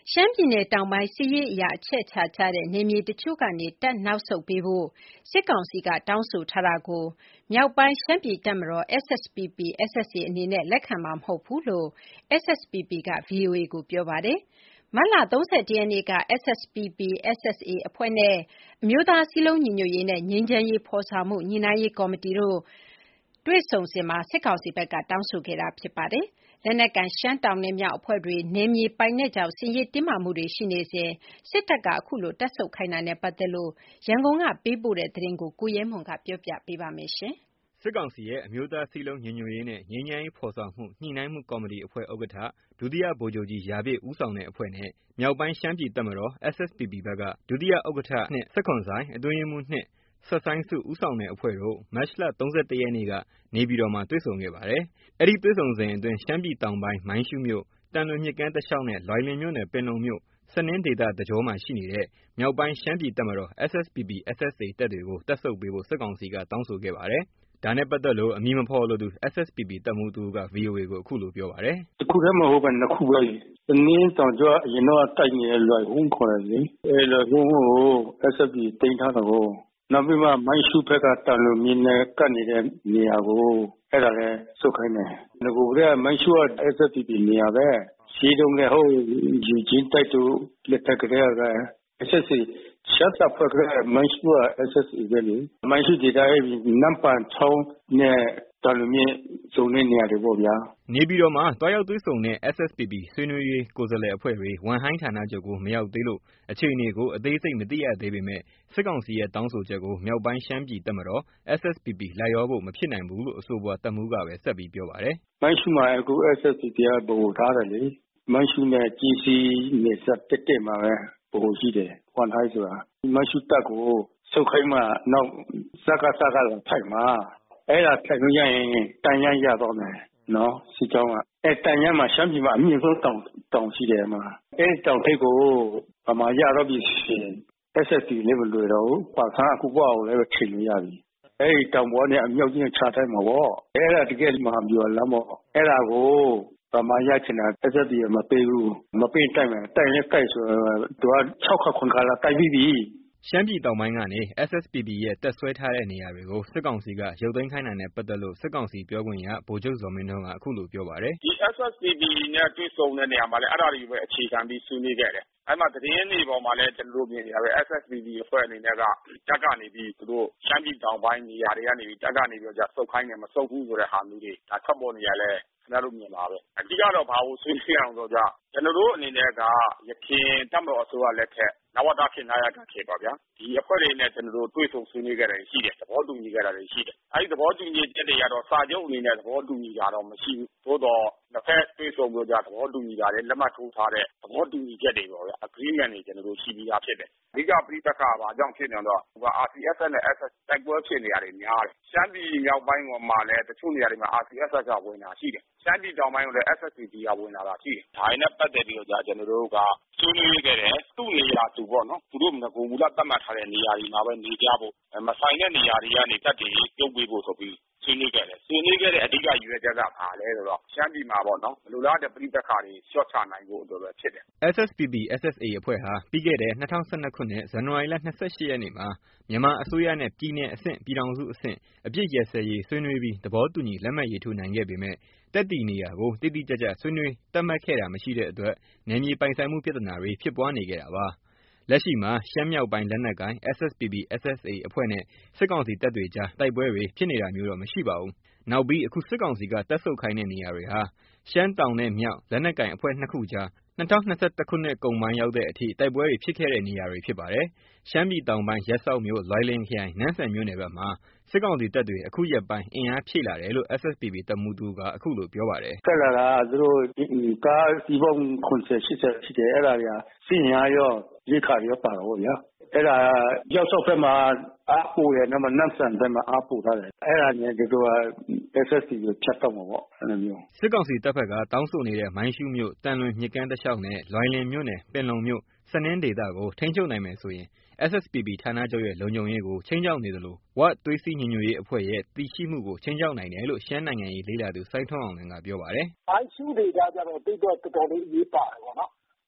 ရှမ်းပြည်နယ်တောင်ပိုင်းစစ်ရေးအရအချက်ချာကျတဲ့နယ်မြေတချို့ကနေတပ်နောက်ဆုတ်ပေးဖို့စစ်ကောင်စီကတောင်းဆိုထားတာကိုမြောက်ပိုင်းရှမ်းပြည်တပ်မတော် SSPP/SSA အနေနဲ့လက်ခံမှာမဟုတ်ဘူးလို့ SSPP က VOA ကိုပြောပါတယ်။မတ်လ31ရက်နေ့က SSPP/SSA အဖွဲ့နဲ့အမျိုးသားစည်းလုံးညီညွတ်ရေးနဲ့ငြိမ်းချမ်းရေးဖော်ဆောင်မှုညှိနှိုင်းရေးကော်မတီတို့တွေ့ဆုံစဉ်မှာစစ်ကောင်စီဘက်ကတောင်းဆိုခဲ့တာဖြစ်ပါတယ်။လက်နက်ကိုင်ရှမ်းတောင်နဲ့မြောက်အဖွဲ့တွေနယ်မြေပိုင်နက်ကြောင့်စစ်ရေးတင်းမာမှုတွေရှိနေစဉ်စစ်တပ်ကအခုလိုတပ်ဆုတ်ခိုင်းတာနဲ့ပတ်သက်လို့ရန်ကုန်ကပေးပို့တဲ့သတင်းကိုကိုရဲမွန်ကပြောပြပေးပါမယ်။စစ်ကောင်စီရဲ့အမျိုးသားစည်းလုံးညီညွတ်ရေးနဲ့ငြိမ်းချမ်းရေးဖော်ဆောင်မှုညှိနှိုင်းမှုကော်မတီအဖွဲ့ဥက္ကဋ္ဌဒုတိယဗိုလ်ချုပ်ကြီးရာပြည့်ဦးဆောင်တဲ့အဖွဲ့နဲ့မြောက်ပိုင်းရှမ်းပြည်တပ်မတော် SSPP ဘက်ကဒုတိယဥက္ကဋ္ဌ2စက္ကွန်ဆိုင်အတွင်းရေးမှူး2ဆက်ဆိုင်းစုဦးဆောင်တဲ့အဖွဲ့တို့မတ်လ31ရက်နေ့ကနေပြည်တော်မှာတွေ့ဆုံခဲ့ပါတယ်။အဲဒီတွေ့ဆုံစဉ်အတွင်းရှမ်းပြည်တောင်ပိုင်းမိုင်းရှူးမြို့တန်လွင်မြစ်ကမ်းတလျှောက်နဲ့လွိုင်လင်မြို့နယ်ပင်လုံမြို့စနင်းဒေသတကြောမှာရှိနေတဲ့မြောက်ပိုင်းရှမ်းပြည်တပ်မတော် SSPP/SSA တပ်တွေကိုတပ်ဆုတ်ပေးဖို့စစ်ကောင်စီကတောင်းဆိုခဲ့ပါတယ်။ဒါနဲ့ပတ်သက်လို့အမည်မဖော်လိုသူ SSPP တပ်မှူးတဦးက VOA ကိုအခုလိုပြောပါတယ်။တခုတည်းမဟုတ်ပဲနှစ်ခုပဲ။စနင်းတောင်ကျောအရင်တော့တိုက်နေတဲ့လွိုင်ဟုန်းခေါ်တယ်လေ။လွိုင်ဟုန်းကို SSPP သိမ်းထားတာကိုနောက်ပြီးမှမိုင်းရှူးဘက်ကတန်လွင်မြစ်နဲ့ကပ်နေတဲ့နေရာကိုအဲ့ဒါလည်းဆုတ်ခိုင်းတယ်။ငကိုကမိုင်းရှူးက SSPP နေရာပဲ။ရှိတုန်းကဟုတ်ယူချင်းတိုက်သူလက်ထက်ကတည်းက SSA ရှမ်းတပ်ဖွဲ့ကမိုင်းရှူးက SSA ပဲလေ။မိုင်းရှူးဒေသရဲ့နမ်ပန်ချောင်းနဲ့တန်လွင်မြစ်စုံတဲ့နေရာတွေပေါ့ဗျာ။နေပြည်တော်မှာတွားရောက်တွေ့ဆုံတဲ့ SSPP ဆွေးနွေးရေးကိုယ်စားလှယ်အဖွဲ့တွေဝမ်ဟိုင်းဌာနချုပ်ကိုမရောက်သေးလို့အခြေအနေကိုအသေးစိတ်မသိရသေးပေမဲ့စစ်ကောင်စီရဲ့တောင်းဆိုချက်ကိုမြောက်ပိုင်းရှမ်းပြည်တပ်မတော် SSPP လိုက်လျောဖို့မဖြစ်နိုင်ဘူးလို့အဆိုပါတပ်မှူးကပဲဆက်ပြီးပြောပါတယ်။မိုင်းရှူးမှာအခု SSPP ကဗဟိုထားတယ်လေ။မိုင်းရှူးနဲ့ကြီးစီနေဆက်တက်မှာပဲဗဟိုရှိတယ်။ဝမ်ဟိုင်းဆိုတာမိုင်းရှူးတပ်ကိုဆုတ်ခိုင်းမှနောက်စကားထိုက်မှာအဲ့ဒါထိုက်လို့ရရင်တန်ရမ်းရတော့မယ်နော်စီချောင်းကအဲ့တန်ရမ်းမှာရှမ်းပြည်မှာအမြင့်ဆုံးတောင်ရှိတယ်မှာအဲ့တောင်ထိပ်ကိုဗမာရတော့ပြီရှင် SST လေးမလွယ်တော့ဘူးပါဆန်းအခုဘောက်လည်းချိန်လို့ရပြီအဲ့ဒီတောင်ပေါ်နဲ့အမြောက်ကြီးချထိုက်မှာပေါ့အဲ့ဒါတကယ်မဟာဗျူဟာလမ်းပေါ့အဲ့ဒါကိုဗမာရချင်တာ SST မပေးဘူးမပေးတိုက်မယ်တိုက်ရင်တိုက်ဆိုတော့သူက6ခါ9ခါလာတိုက်ပြီးပြီရှမ်းပြည်တောင်ပိုင်းကနေ SSPP ရဲ့တပ်စွဲထားတဲ့နေရာတွေကိုစစ်ကောင်စီကရုပ်သိမ်းခိုင်းတာနဲ့ပတ်သက်လို့စစ်ကောင်စီပြောခွင့်ရဗိုလ်ချုပ်ဇော်မင်းထွန်းကအခုလိုပြောပါတယ်။ဒီ SSPP နဲ့တွေ့ဆုံတဲ့နေရာမှာလည်းအဲ့ဒါတွေပဲအခြေခံပြီးဆွေးနွေးခဲ့တယ်။အဲ့မှာသတင်းတွေပေါ်မှာလည်းကျွန်တော်တို့မြင်နေရပဲ SSPP အဖွဲ့အနေနဲ့ကတပ်ကနေပြီးသူတို့ရှမ်းပြည်တောင်ပိုင်းနေရာတွေကနေပြီးတပ်ကနေပြီးဆုတ်ခိုင်းတယ်မဆုတ်ဘူးဆိုတဲ့ဟာမျိုးတွေဒါထွက်ပေါ်နေရလဲကျွန်တော်တို့မြင်ပါပဲ။အဓိကတော့ဘာကိုဆွေးနွေးအောင်ဆိုတော့ကျွန်တော်တို့အနေနဲ့ကရခိုင်တပ်မတော်အစိုးရလက်ထက်နဝတခေတ်နာယကခေတ်ပါဗျာဒီအဖွဲ့တွေနဲ့ကျွန်တော်တို့တွေ့ဆုံဆွေးနွေးခဲ့တာရှိတယ်သဘောတူညီခဲ့တာတွေရှိတယ်အဲဒီသဘောတူညီချက်တွေကတော့စာချုပ်အနေနဲ့သဘောတူညီတာတော့မရှိဘူးသို့တော့တစ်ဖက်တွေ့ဆုံလို့ကြသဘောတူညီတာတွေလက်မှတ်ထိုးထားတဲ့သဘောတူညီချက်တွေပေါ့ဗျာ agreement တွေကျွန်တော်တို့ရှိပြီးသားဖြစ်တယ်အဓိကပြိပက္ခဘာကြောင့်ဖြစ်နေတော့RCSS နဲ့ SS တိုက်ပွဲဖြစ်နေရတယ်များတယ်ရှမ်းပြည်မြောက်ပိုင်းမှာလည်းတချို့နေရာတွေမှာ RCSS ကဝင်တာရှိတယ်ရှမ်းပြည်တောင်ပိုင်းကလည်း SSPP ကဝင်လာတာရှိတယ်ဒါနဲ့ပတ်သက်ပြီးတော့ကျွန်တော်တို့ကဆွေးနွေးခဲ့တယ်သူ့နေရာသူပေါ့နော်သူတို့ငကိုမူလသတ်မှတ်ထားတဲ့နေရာတွေမှာပဲနေကြဖို့မဆိုင်တဲ့နေရာတွေကနေတပ်တွေပြုတ်ပေးဖို့ဆိုပြီးဆွေးနွေးခဲ့တယ်ဆွေးနွေးခဲ့တဲ့အဓိကရည်ရွယ်ချက်ကဘာလဲဆိုတော့ရှမ်းပြည်မှာပေါ့နော်လူလားတဲ့ပြိပက္ခတွေရှော့ချနိုင်ဖို့အတွက်ပဲဖြစ်တယ် SSPP/SSA အဖွဲ့ဟာပြီးခဲ့တဲ့2012ခုနှစ်ဇန်နဝါရီလ28ရက်နေ့မှာမြန်မာအစိုးရနဲ့ပြည်နယ်အဆင့်ပြည်ထောင်စုအဆင့်အပြစ်ရစဲရေးဆွေးနွေးပြီးသဘောတူညီလက်မှတ်ရေးထိုးနိုင်ခဲ့ပေမဲ့တက်တည်နေရာကိုတိတိကျကျဆွေးနွေးသတ်မှတ်ခဲ့တာမရှိတဲ့အတွက်နယ်မြေပိုင်ဆိုင်မှုပြဿနာတွေဖြစ်ပွားနေခဲ့တာပါလက်ရှိမှာရှမ်းမြောက်ပိုင်းလက်နက်ကိုင် SSPP/SSA အဖွဲ့နဲ့စစ်ကောင်စီတပ်တွေကြားတိုက်ပွဲတွေဖြစ်နေတာမျိုးတော့မရှိပါဘူးနောက်ပြီးအခုစစ်ကောင်စီကတပ်ဆုတ်ခိုင်းတဲ့နေရာတွေဟာရှမ်းတောင်နဲ့မြောက်လက်နက်ကိုင်အဖွဲ့နှစ်ခုကြား2021ခုနှစ်ကုန်ပိုင်းရောက်တဲ့အထိတိုက်ပွဲတွေဖြစ်ခဲ့တဲ့နေရာတွေဖြစ်ပါတယ်ရှမ်းပြည်တောင်ပိုင်းရပ်စောက်မြို့လွိုင်လင်ခရိုင်နန်းဆန်မြို့နယ်ဘက်မှာစစ်ကောင်စီတပ်တွေအခုရက်ပိုင်းအင်အားဖြည့်လာတယ်လို့ SSPP တပ်မှူးသူကအခုလိုပြောပါတယ်။ဆက်လာတာသူတို့ကားစီးပုံ80 80ရှိတယ်အဲ့ဒါတွေကစစ်ရင်အားရောရိခါရောပါတော့ဗျာအဲ့ဒါရောက်ဆောက်ဘက်မှာအားပို့ရနမနန်းဆန်ဘက်မှာအားပို့ထားတယ်အဲ့ဒါနဲ့ဒီတော့ SSC ကိုဖြတ်တော့မှာပေါ့အဲ့လိုမျိုးစစ်ကောင်စီတပ်ဖက်ကတောင်းဆိုနေတဲ့မိုင်းရှူးမြို့တန်လွင်မြစ်ကမ်းတလျှောက်နဲ့လွိုင်လင်မြို့နယ်ပင်လုံမြို့စနင်းဒေသကိုထိန်းချုပ်နိုင်မယ်ဆိုရင် SSPP ဌာနချုပ်ရဲ့လုံခြုံရေးကိုချိန်ချောက်နေသလိုဝသွေးစည်းညီညွတ်ရေးအဖွဲ့ရဲ့တည်ရှိမှုကိုချိန်ချောက်နိုင်တယ်လို့ရှမ်းနိုင်ငံရေးလေ့လာသူစိုင်းထွန်းအောင်လွင်ကပြောပါတယ်။မိုင်းရှူးဒေသကျတော့တိတ်တော့တော်တော်လေးအရေးပါတယ်ပေါ့နော်။မ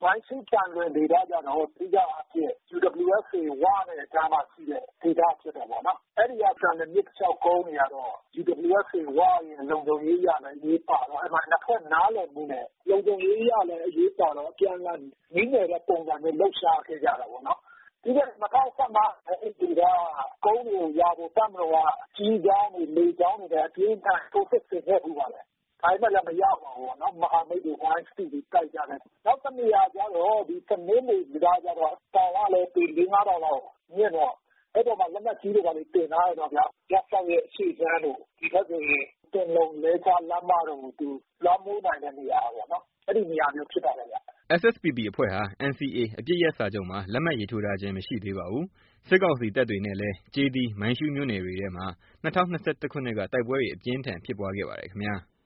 မိုင်းရှုကြံလွင်ဒေသကြတော့အဓိကအဖြစ် UWSA ဝနဲ့အကြားမှာရှိတဲ့ဒေသဖြစ်တယ်ပေါ့နော်။အဲ့ဒီကဆန်တဲ့မြစ်ချောက်ကုန်းတွေကတော့ UWSA ဝရဲ့လုံခြုံရေးရလည်းအရေးပါတော့အဲ့မှာနှစ်ဖက်နားလည်မှုနဲ့လုံခြုံရေးရလည်းအရေးပါတော့အပြန်အလှန်နည်းနယ်တဲ့ပုံစံမျိုးလှုပ်ရှားခဲ့ကြတာပေါ့နော်။ဒီက2015အဲ့ဒီကကုန်းတွေကိုရဖို့တမတော်ကကြီးကြောင်းတွေလေကြောင်းတွေအပြင်းထန်ထိုးစစ်ဆင်ခဲ့ပြီးပါလေ။ဒါမှလည်းမရပါဘူးပေါ့နော်။မဟာမိတ်တွေဝိုင်းစတီတွေတိုက်ကြတယ်။နောက်တစ်နေရာကျတော့ဒီသမင်းတွေကြတော့တောင်ကလည်းပေ4-5တောင်လောက်မြင့်တော့အဲ့တော့မှလက်နက်ကြီးတွေကလည်းတင်ထားရတော့ဗျာ။ရက်ဆောင်ရဲ့အရှိစမ်းတို့ဒီဘက်ဆိုရင်တင်လုံးလဲချလမ်းမတို့ကိုသူလွှမ်းမိုးနိုင်တဲ့နေရာပေါ့နော်။အဲ့ဒီနေရာမျိုးဖြစ်ပါတယ်ဗျ။ SSPP အဖွဲ့ဟာ NCA အပစ်ရပ်စာချုပ်မှာလက်မှတ်ရေးထိုးထားခြင်းမရှိသေးပါဘူး။စစ်ကောင်စီတပ်တွေနဲ့လည်းကျေးသီး၊မိုင်းရှူးမြို့နယ်တွေထဲမှာ2021 ခုနှစ်ကတိုက်ပွဲတွေအပြင်းအထန်ဖြစ်ပွားခဲ့ပါတယ်ခင်ဗျာ။